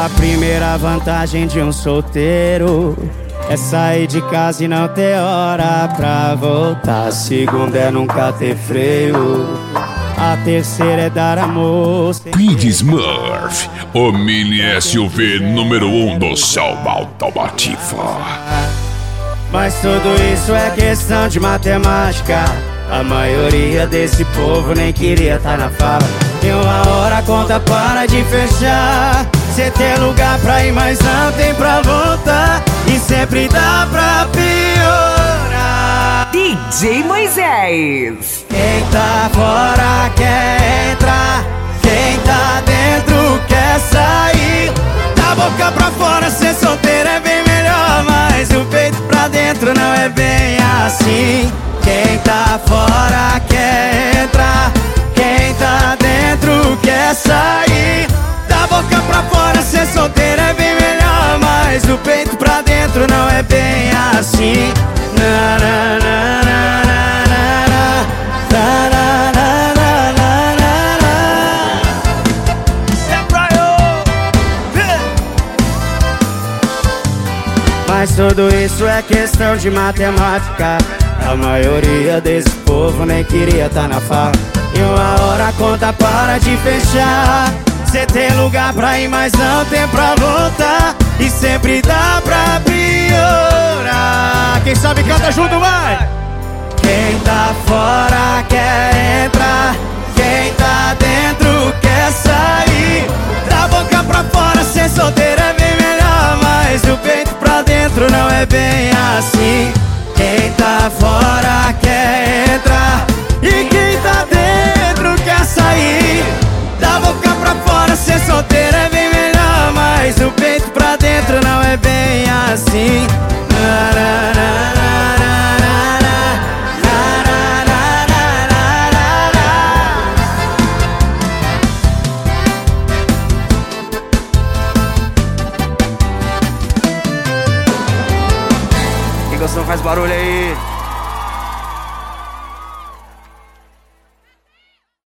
A primeira vantagem de um solteiro é sair de casa e não ter hora pra voltar. A segunda é nunca ter freio. A terceira é dar amor. Pete Smurf, o mini SUV número 1 do Salva Automotiva. Mas tudo isso é questão de matemática. A maioria desse povo nem queria tá na fala. E uma hora a conta para de fechar. Cê tem lugar pra ir, mas não tem pra voltar. E sempre dá pra piorar. DJ Moisés. Quem tá fora quer entrar, quem tá dentro quer sair. Da boca pra fora ser solteiro é bem melhor, mas o peito pra dentro não é bem assim. Quem tá fora quer entrar, quem tá dentro quer sair. Da boca pra fora ser solteiro é bem melhor, mas o peito pra dentro não é bem assim. Na, na, na, na, na, na, na, na, na, na, na, na. É pra eu. Mas tudo isso é questão de matemática. A maioria desse povo nem queria tá na fala. E uma hora a conta para de fechar. Cê tem lugar pra ir, mas não tem pra voltar. E sempre dá pra piorar. Quem sabe canta junto, vai! Quem tá fora quer entrar, quem tá dentro quer sair. Da boca pra fora ser solteiro é bem melhor, mas o peito pra dentro não é bem assim. Quem tá fora quer entrar e quem tá dentro quer sair. Da boca pra fora ser solteiro é bem melhor, mas o peito pra dentro não é bem assim. Na, na, na, na, na, na, na, na, na, na. Quem gostou faz barulho aí.